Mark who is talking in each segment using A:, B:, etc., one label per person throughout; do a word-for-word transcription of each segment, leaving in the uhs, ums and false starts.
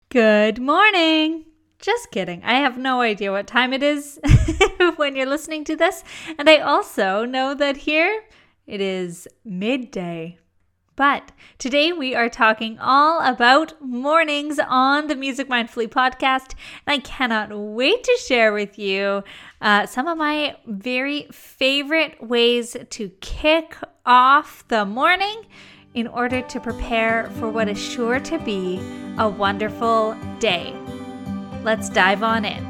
A: Good morning. Just kidding. I have no idea what time it is when you're listening to this. And I also know that here it is midday. But today we are talking all about mornings on the Music Mindfully podcast. And I cannot wait to share with you uh, some of my very favorite ways to kick off the morning in order to prepare for what is sure to be a wonderful day. Let's dive on in.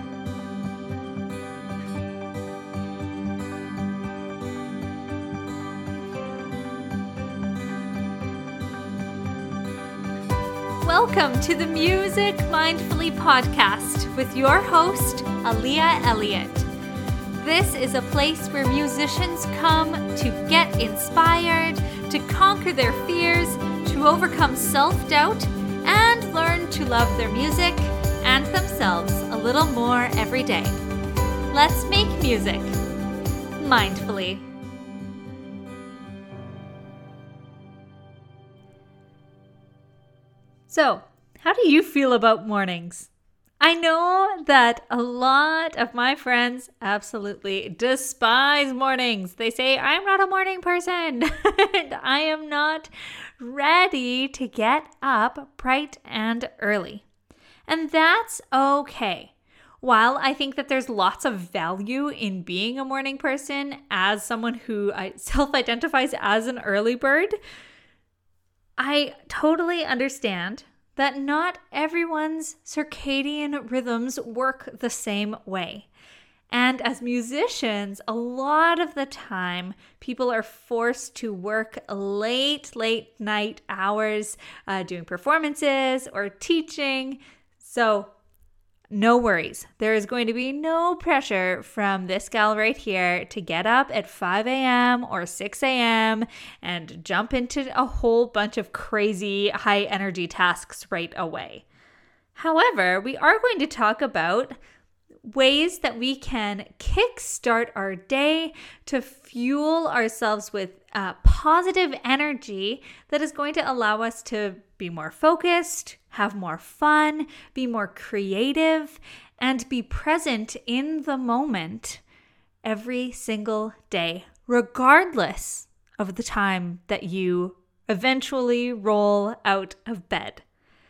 A: Welcome to the Music Mindfully podcast with your host, Aaliyah Elliott. This is a place where musicians come to get inspired, to conquer their fears, to overcome self-doubt, and learn to love their music and themselves a little more every day. Let's make music mindfully. So, how do you feel about mornings? I know that a lot of my friends absolutely despise mornings. They say, I'm not a morning person and I am not ready to get up bright and early. And that's okay. While I think that there's lots of value in being a morning person as someone who self-identifies as an early bird, I totally understand that not everyone's circadian rhythms work the same way. And as musicians, a lot of the time, people are forced to work late, late night hours uh, doing performances or teaching. So no worries. There is going to be no pressure from this gal right here to get up at five a.m. or six a.m. and jump into a whole bunch of crazy high energy tasks right away. However, we are going to talk about ways that we can kickstart our day to fuel ourselves with uh, positive energy that is going to allow us to be more focused, have more fun, be more creative, and be present in the moment every single day, regardless of the time that you eventually roll out of bed.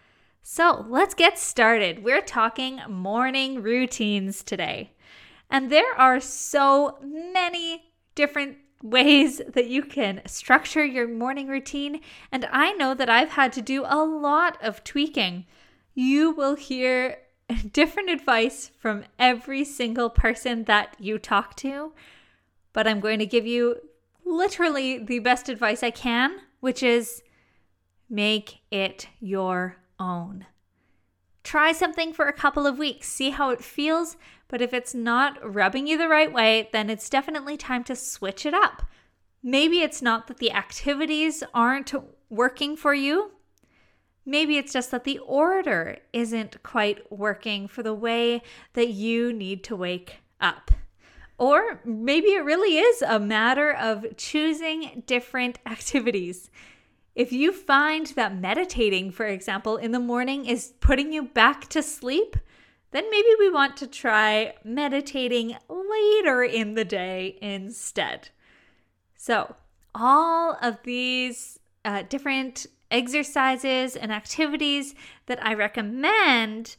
A: So let's get started. We're talking morning routines today. And there are so many different ways that you can structure your morning routine. And I know that I've had to do a lot of tweaking. You will hear different advice from every single person that you talk to. But I'm going to give you literally the best advice I can, which is make it your own. Try something for a couple of weeks, see how it feels, but if it's not rubbing you the right way, then it's definitely time to switch it up. Maybe it's not that the activities aren't working for you. Maybe it's just that the order isn't quite working for the way that you need to wake up. Or maybe it really is a matter of choosing different activities. If you find that meditating, for example, in the morning is putting you back to sleep, then maybe we want to try meditating later in the day instead. So, all of these uh, different exercises and activities that I recommend,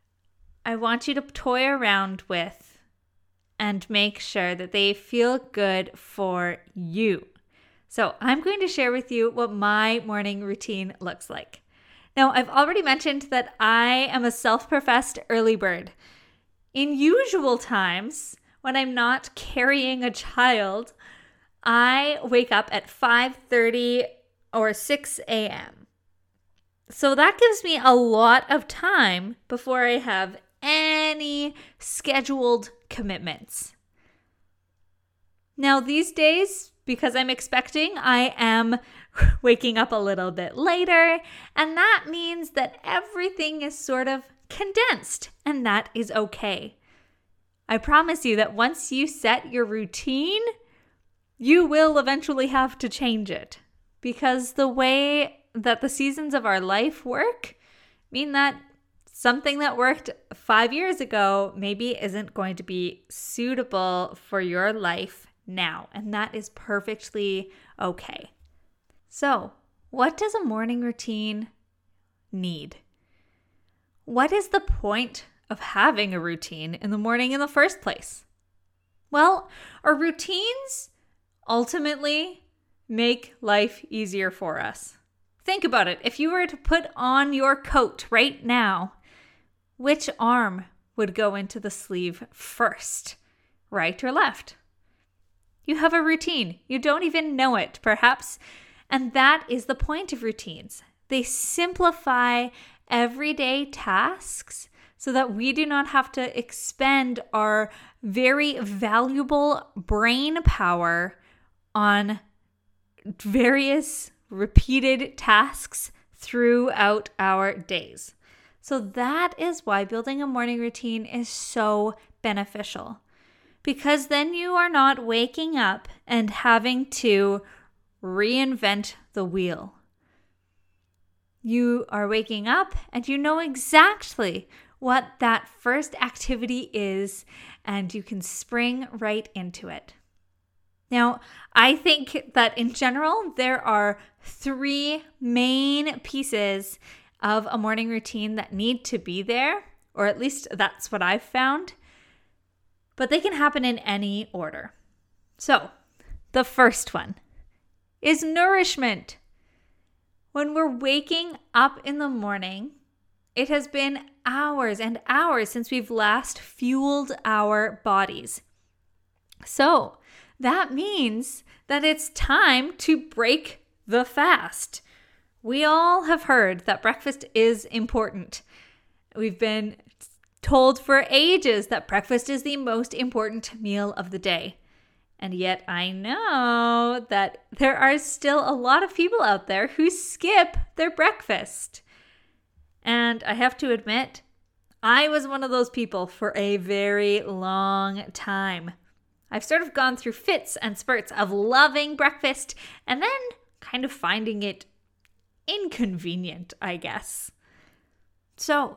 A: I want you to toy around with and make sure that they feel good for you. So I'm going to share with you what my morning routine looks like. Now, I've already mentioned that I am a self-professed early bird. In usual times, when I'm not carrying a child, I wake up at five thirty or six a.m. So that gives me a lot of time before I have any scheduled commitments. Now, these days, because I'm expecting, I am waking up a little bit later, and that means that everything is sort of condensed, and that is okay. I promise you that once you set your routine, you will eventually have to change it, because the way that the seasons of our life work mean that something that worked five years ago maybe isn't going to be suitable for your life now, and that is perfectly okay. So, what does a morning routine need? What is the point of having a routine in the morning in the first place? Well, our routines ultimately make life easier for us. Think about it. If you were to put on your coat right now, which arm would go into the sleeve first, right or left? You have a routine. You don't even know it, perhaps. And that is the point of routines. They simplify everyday tasks so that we do not have to expend our very valuable brain power on various repeated tasks throughout our days. So that is why building a morning routine is so beneficial. Because then you are not waking up and having to reinvent the wheel. You are waking up and you know exactly what that first activity is, and you can spring right into it. Now, I think that in general, there are three main pieces of a morning routine that need to be there, or at least that's what I've found. But they can happen in any order. So, the first one is nourishment. When we're waking up in the morning, it has been hours and hours since we've last fueled our bodies. So, that means that it's time to break the fast. We all have heard that breakfast is important. We've been told for ages that breakfast is the most important meal of the day. And yet I know that there are still a lot of people out there who skip their breakfast. And I have to admit, I was one of those people for a very long time. I've sort of gone through fits and spurts of loving breakfast and then kind of finding it inconvenient, I guess. So,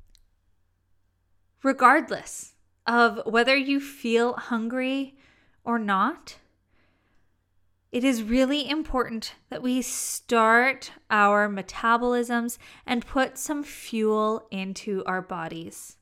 A: regardless of whether you feel hungry or not, it is really important that we start our metabolisms and put some fuel into our bodies.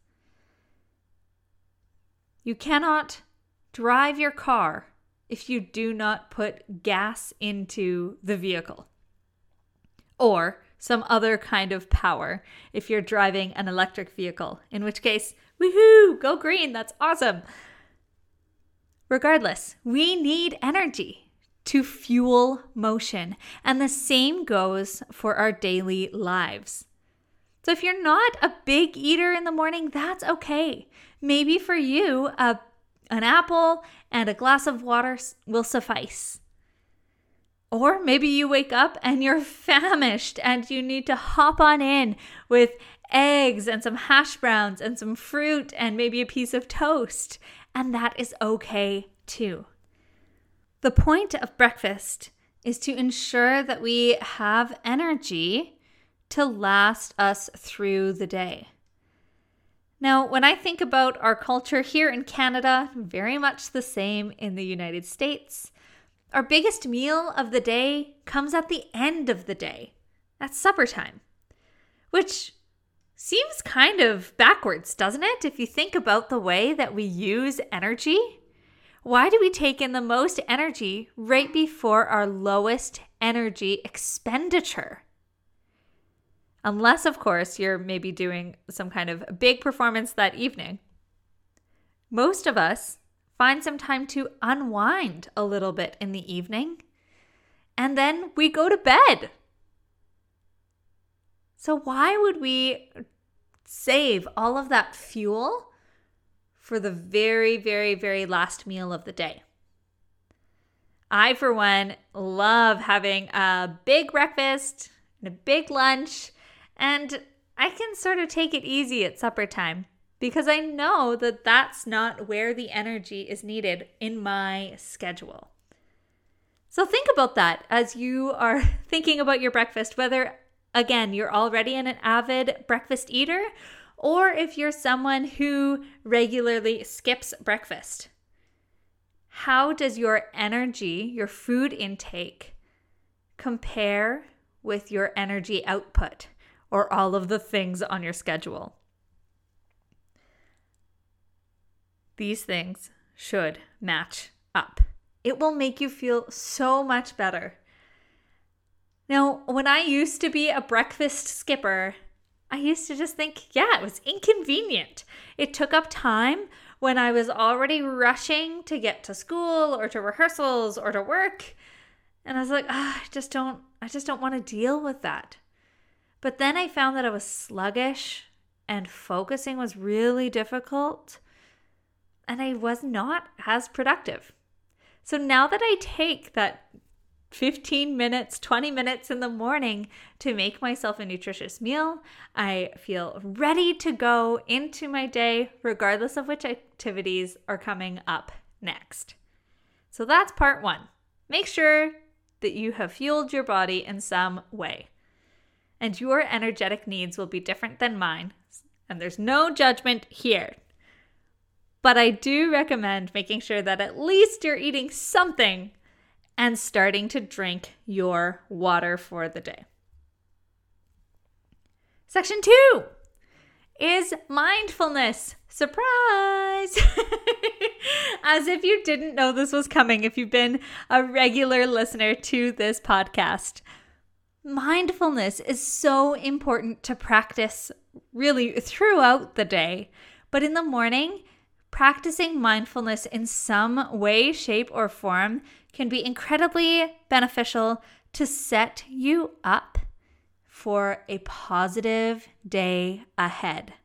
A: You cannot drive your car if you do not put gas into the vehicle, or some other kind of power if you're driving an electric vehicle, in which case, woohoo, go green, that's awesome. Regardless, we need energy to fuel motion, and the same goes for our daily lives. So if you're not a big eater in the morning, that's okay. Maybe for you, a, an apple and a glass of water will suffice. Or maybe you wake up and you're famished and you need to hop on in with eggs and some hash browns and some fruit and maybe a piece of toast. And that is okay too. The point of breakfast is to ensure that we have energy to last us through the day. Now, when I think about our culture here in Canada, very much the same in the United States, our biggest meal of the day comes at the end of the day, at supper time, which seems kind of backwards, doesn't it? If you think about the way that we use energy, why do we take in the most energy right before our lowest energy expenditure? Unless, of course, you're maybe doing some kind of big performance that evening. Most of us find some time to unwind a little bit in the evening, and then we go to bed. So why would we save all of that fuel for the very, very, very last meal of the day? I, for one, love having a big breakfast and a big lunch, and I can sort of take it easy at supper time because I know that that's not where the energy is needed in my schedule. So think about that as you are thinking about your breakfast, whether, again, you're already an avid breakfast eater or if you're someone who regularly skips breakfast. How does your energy, your food intake, compare with your energy output or all of the things on your schedule? These things should match up. It will make you feel so much better. Now, when I used to be a breakfast skipper, I used to just think, yeah, it was inconvenient. It took up time when I was already rushing to get to school or to rehearsals or to work. And I was like, oh, I just don't, I just don't want to deal with that. But then I found that I was sluggish and focusing was really difficult. And I was not as productive. So now that I take that fifteen minutes, twenty minutes in the morning to make myself a nutritious meal, I feel ready to go into my day, regardless of which activities are coming up next. So that's part one. Make sure that you have fueled your body in some way. And your energetic needs will be different than mine. And there's no judgment here. But I do recommend making sure that at least you're eating something and starting to drink your water for the day. Section two is mindfulness. Surprise! As if you didn't know this was coming if you've been a regular listener to this podcast. Mindfulness is so important to practice really throughout the day. But in the morning, practicing mindfulness in some way, shape, or form can be incredibly beneficial to set you up for a positive day ahead.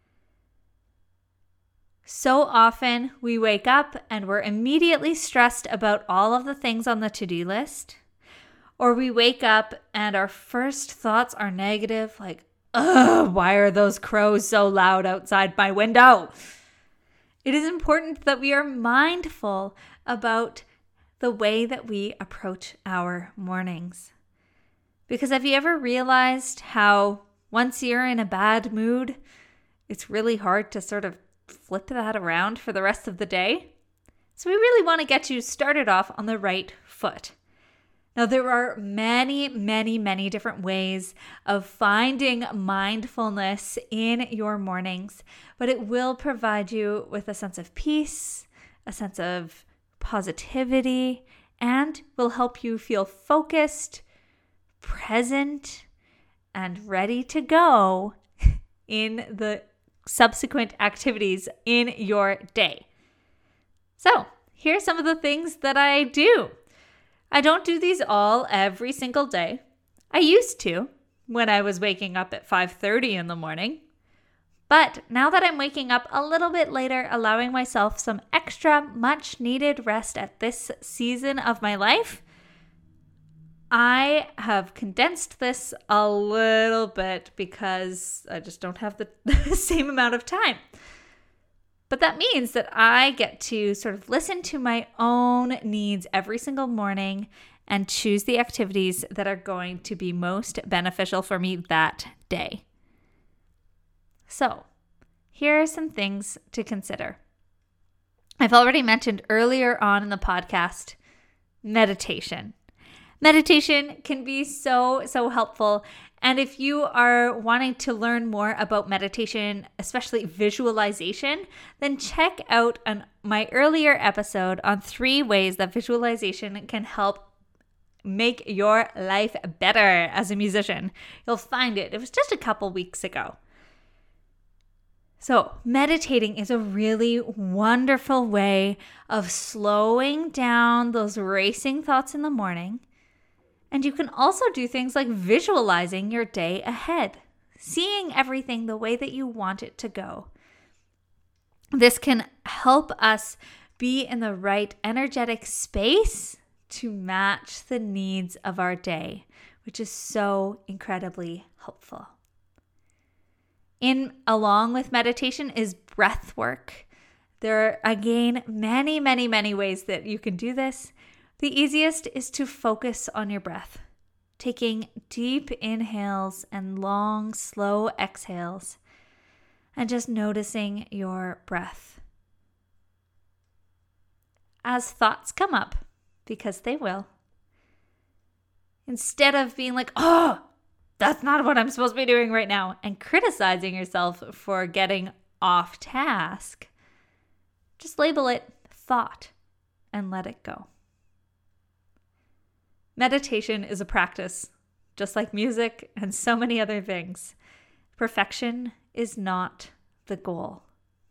A: So often we wake up and we're immediately stressed about all of the things on the to-do list, or we wake up and our first thoughts are negative, like, ugh, why are those crows so loud outside my window? It is important that we are mindful about the way that we approach our mornings. Because have you ever realized how once you're in a bad mood, it's really hard to sort of flip that around for the rest of the day? So we really want to get you started off on the right foot. Now, there are many, many, many different ways of finding mindfulness in your mornings, but it will provide you with a sense of peace, a sense of positivity, and will help you feel focused, present, and ready to go in the subsequent activities in your day. So, here are some of the things that I do. I don't do these all every single day. I used to when I was waking up at five thirty in the morning. But now that I'm waking up a little bit later, allowing myself some extra much needed rest at this season of my life, I have condensed this a little bit because I just don't have the, the same amount of time. But that means that I get to sort of listen to my own needs every single morning and choose the activities that are going to be most beneficial for me that day. So, here are some things to consider. I've already mentioned earlier on in the podcast, meditation. Meditation can be so, so helpful. And if you are wanting to learn more about meditation, especially visualization, then check out an, my earlier episode on three ways that visualization can help make your life better as a musician. You'll find it. It was just a couple weeks ago. So, meditating is a really wonderful way of slowing down those racing thoughts in the morning. And you can also do things like visualizing your day ahead, seeing everything the way that you want it to go. This can help us be in the right energetic space to match the needs of our day, which is so incredibly helpful. In along with meditation is breath work. There are, again, many, many, many ways that you can do this. The easiest is to focus on your breath, taking deep inhales and long, slow exhales. and just noticing your breath. As thoughts come up, because they will, instead of being like, oh, that's not what I'm supposed to be doing right now, and criticizing yourself for getting off task, just label it thought and let it go. Meditation is a practice, just like music and so many other things. Perfection is not the goal.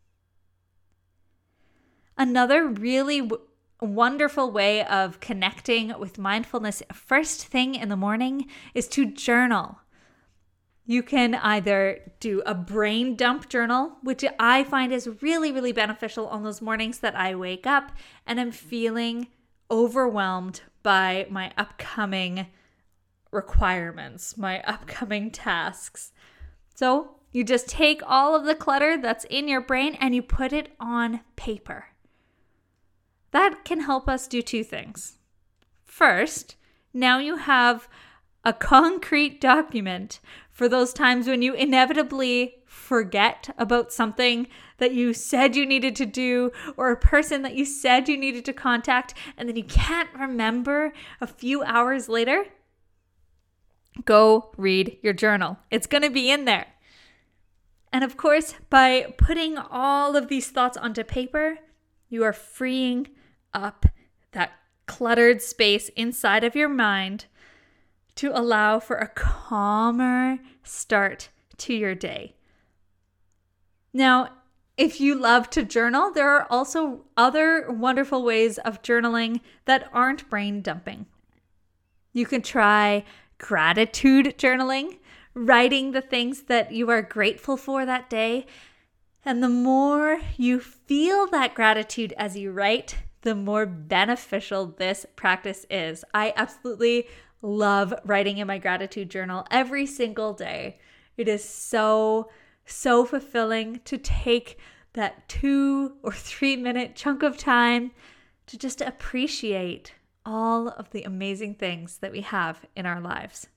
A: Another really w- wonderful way of connecting with mindfulness first thing in the morning is to journal. You can either do a brain dump journal, which I find is really, really beneficial on those mornings that I wake up and I'm feeling overwhelmed by my upcoming requirements, my upcoming tasks. So you just take all of the clutter that's in your brain and you put it on paper. That can help us do two things. First, now you have a concrete document for those times when you inevitably forget about something that you said you needed to do or a person that you said you needed to contact and then you can't remember a few hours later. Go read your journal. It's going to be in there. And of course, by putting all of these thoughts onto paper, you are freeing up that cluttered space inside of your mind to allow for a calmer start to your day. Now, if you love to journal, there are also other wonderful ways of journaling that aren't brain dumping. You can try gratitude journaling, writing the things that you are grateful for that day. And the more you feel that gratitude as you write, the more beneficial this practice is. I absolutely love writing in my gratitude journal every single day. It is so, so fulfilling to take that two or three minute chunk of time to just appreciate all of the amazing things that we have in our lives.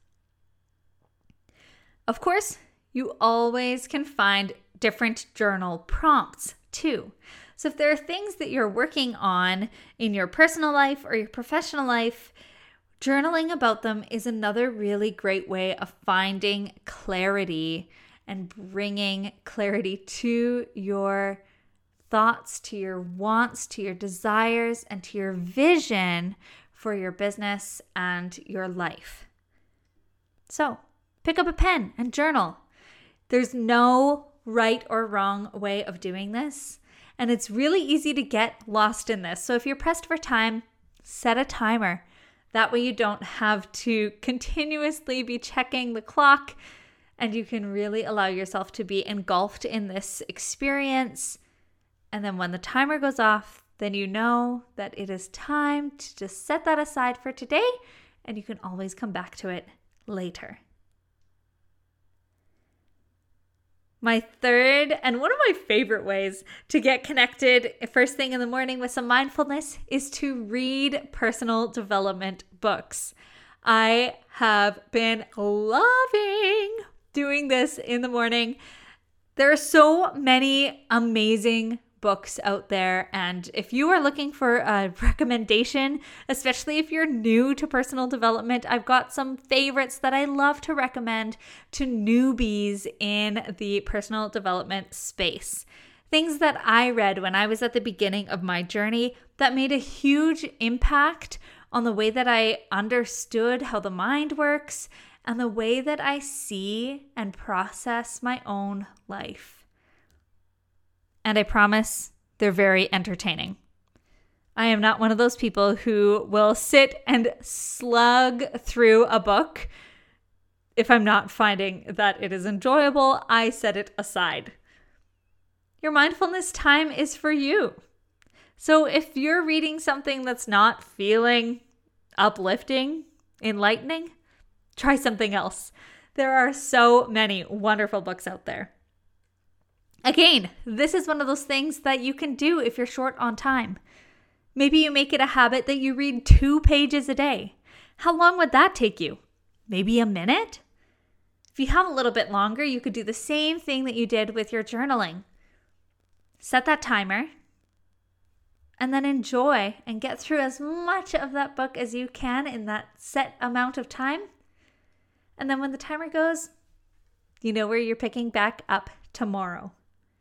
A: Of course, you always can find different journal prompts too. So if there are things that you're working on in your personal life or your professional life, journaling about them is another really great way of finding clarity and bringing clarity to your thoughts, to your wants, to your desires, and to your vision for your business and your life. So pick up a pen and journal. There's no right or wrong way of doing this. And it's really easy to get lost in this. So if you're pressed for time, set a timer. That way you don't have to continuously be checking the clock and you can really allow yourself to be engulfed in this experience. And then when the timer goes off, then you know that it is time to just set that aside for today and you can always come back to it later. My third and one of my favorite ways to get connected first thing in the morning with some mindfulness is to read personal development books. I have been loving doing this in the morning. There are so many amazing books out there, and if you are looking for a recommendation, especially if you're new to personal development, I've got some favorites that I love to recommend to newbies in the personal development space. Things that I read when I was at the beginning of my journey that made a huge impact on the way that I understood how the mind works and the way that I see and process my own life. And I promise they're very entertaining. I am not one of those people who will sit and slug through a book. If I'm not finding that it is enjoyable, I set it aside. Your mindfulness time is for you. So if you're reading something that's not feeling uplifting, enlightening, try something else. There are so many wonderful books out there. Again, this is one of those things that you can do if you're short on time. Maybe you make it a habit that you read two pages a day. How long would that take you? Maybe a minute? If you have a little bit longer, you could do the same thing that you did with your journaling. Set that timer and then enjoy and get through as much of that book as you can in that set amount of time. And then when the timer goes, you know where you're picking back up tomorrow.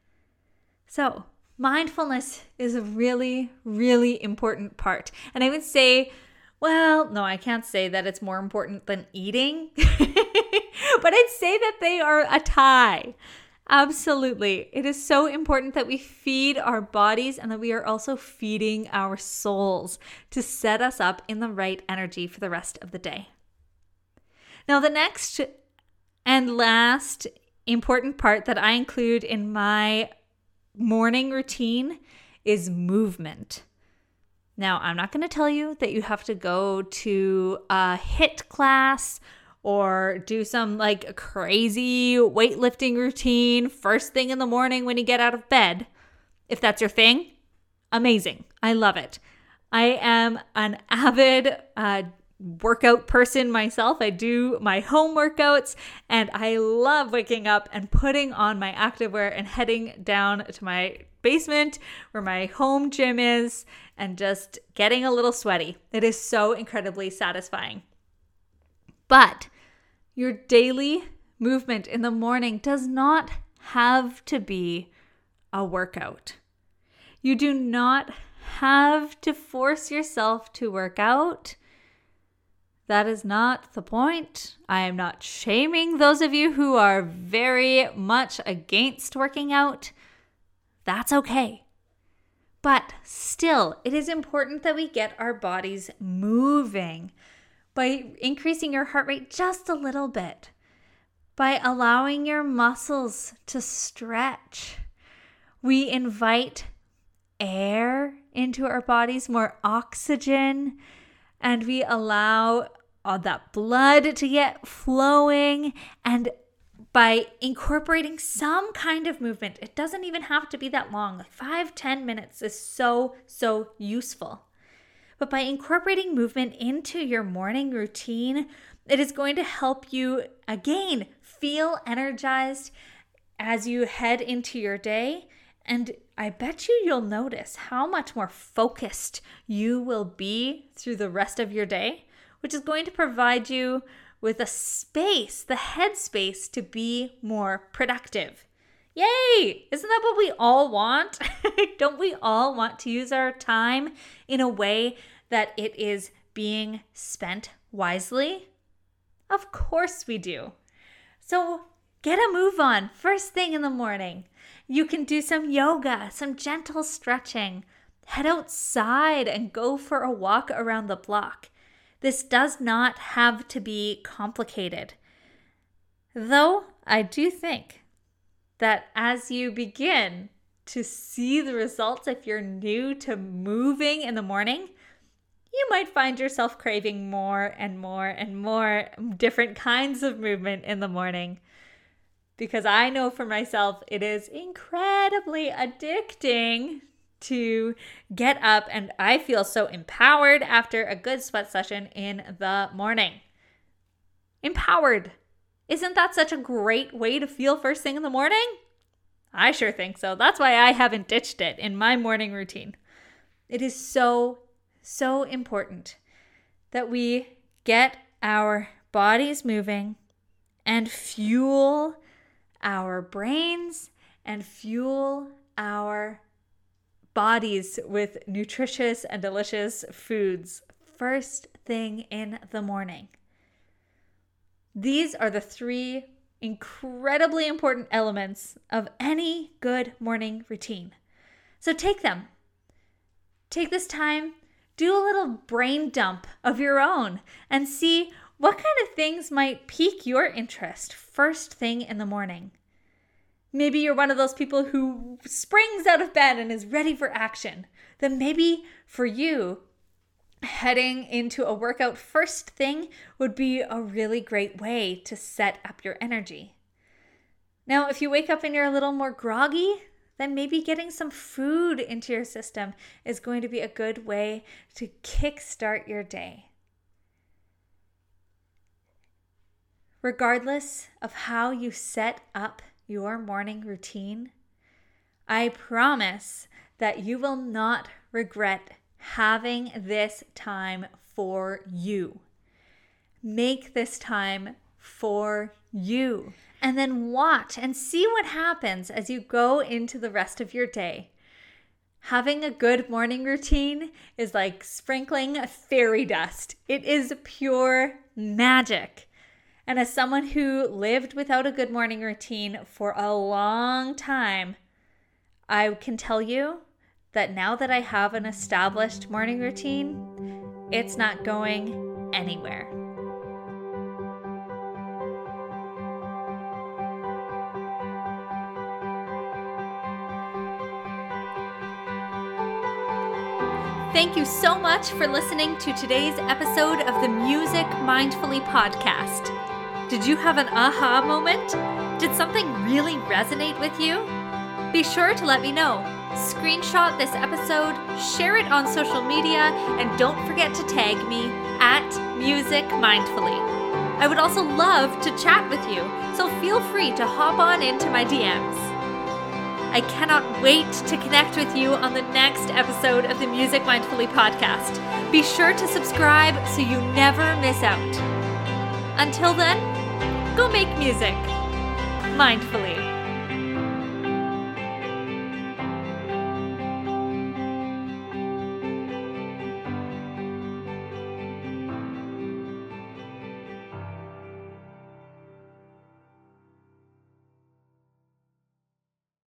A: So mindfulness is a really, really important part. And I would say, well, no, I can't say that it's more important than eating, but I'd say that they are a tie. Absolutely. It is so important that we feed our bodies and that we are also feeding our souls to set us up in the right energy for the rest of the day. Now, the next and last important part that I include in my morning routine is movement. Now, I'm not going to tell you that you have to go to a HIIT class or do some like crazy weightlifting routine first thing in the morning when you get out of bed. If that's your thing, amazing. I love it. I am an avid uh, workout person myself. I do my home workouts and I love waking up and putting on my activewear and heading down to my basement where my home gym is and just getting a little sweaty. It is so incredibly satisfying. But your daily movement in the morning does not have to be a workout. You do not have to force yourself to work out. That is not the point. I am not shaming those of you who are very much against working out. That's okay. But still, it is important that we get our bodies moving by increasing your heart rate just a little bit, by allowing your muscles to stretch. We invite air into our bodies, more oxygen, and we allow all that blood to get flowing. And by incorporating some kind of movement, it doesn't even have to be that long. Like five, ten minutes is so, so useful. But by incorporating movement into your morning routine, it is going to help you, again, feel energized as you head into your day. And I bet you you'll notice how much more focused you will be through the rest of your day, which is going to provide you with a space, the headspace to be more productive. Yay! Isn't that what we all want? Don't we all want to use our time in a way that it is being spent wisely? Of course we do. So get a move on first thing in the morning. You can do some yoga, some gentle stretching. Head outside and go for a walk around the block. This does not have to be complicated. Though I do think that as you begin to see the results, if you're new to moving in the morning, you might find yourself craving more and more and more different kinds of movement in the morning. Because I know for myself, it is incredibly addicting to get up, and I feel so empowered after a good sweat session in the morning. Empowered. Isn't that such a great way to feel first thing in the morning? I sure think so. That's why I haven't ditched it in my morning routine. It is so, so important that we get our bodies moving and fuel our brains and fuel our bodies with nutritious and delicious foods first thing in the morning. These are the three incredibly important elements of any good morning routine. So take them. Take this time, do a little brain dump of your own and see what kind of things might pique your interest first thing in the morning. Maybe you're one of those people who springs out of bed and is ready for action. Then maybe for you, heading into a workout first thing would be a really great way to set up your energy. Now, if you wake up and you're a little more groggy, then maybe getting some food into your system is going to be a good way to kickstart your day. regardless of how you set up your morning routine, I promise that you will not regret having this time for you. Make this time for you. And then watch and see what happens as you go into the rest of your day. Having a good morning routine is like sprinkling fairy dust. It is pure magic. And as someone who lived without a good morning routine for a long time, I can tell you that now that I have an established morning routine, it's not going anywhere. Thank you so much for listening to today's episode of the Music Mindfully podcast. Did you have an aha moment? Did something really resonate with you? Be sure to let me know. Screenshot this episode, share it on social media, and don't forget to tag me at Music Mindfully. I would also love to chat with you, so feel free to hop on into my D Ms. I cannot wait to connect with you on the next episode of the Music Mindfully podcast. Be sure to subscribe so you never miss out. Until then, go make music mindfully.